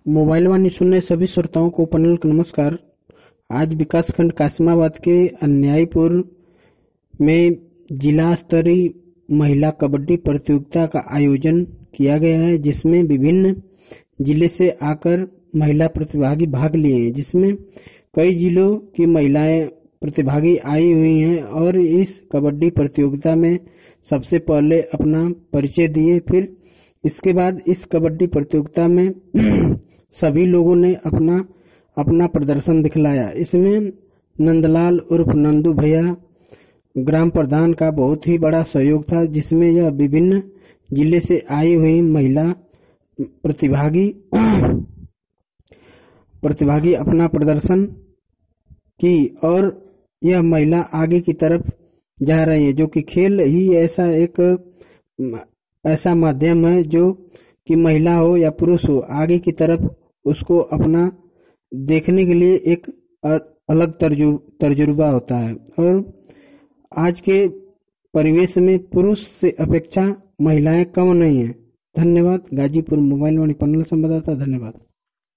Mobile वाणी सुनने सभी श्रोताओं को पनल का नमस्कार। आज विकासखंड कासिमाबाद के अन्यायपुर में जिला स्तरीय महिला कबड्डी प्रतियोगिता का आयोजन किया गया है, जिसमें विभिन्न जिले से आकर महिला प्रतिभागी भाग लिए हैं, जिसमें कई जिलों की महिलाएं प्रतिभागी आई हुई हैं और इस कबड्डी प्रतियोगिता में सबसे पहले अपना परिचय दिए। फिर इसके बाद इस कबड्डी प्रतियोगिता में सभी लोगों ने अपना अपना प्रदर्शन दिखलाया। इसमें नंदलाल उर्फ नंदू भैया ग्राम प्रधान का बहुत ही बड़ा सहयोग था, जिसमें यह विभिन्न जिले से आई हुई महिला प्रतिभागी अपना प्रदर्शन की और यह महिला आगे की तरफ जा रही है, जो कि खेल ही ऐसा माध्यम है जो कि महिला हो या पुरुष हो, आगे की तरफ उसको अपना देखने के लिए एक अलग तजुर्बा होता है। और आज के परिवेश में पुरुष से अपेक्षा महिलाएं कम नहीं है। धन्यवाद। गाजीपुर मोबाइल वाणी पन्नल संवाददाता, धन्यवाद।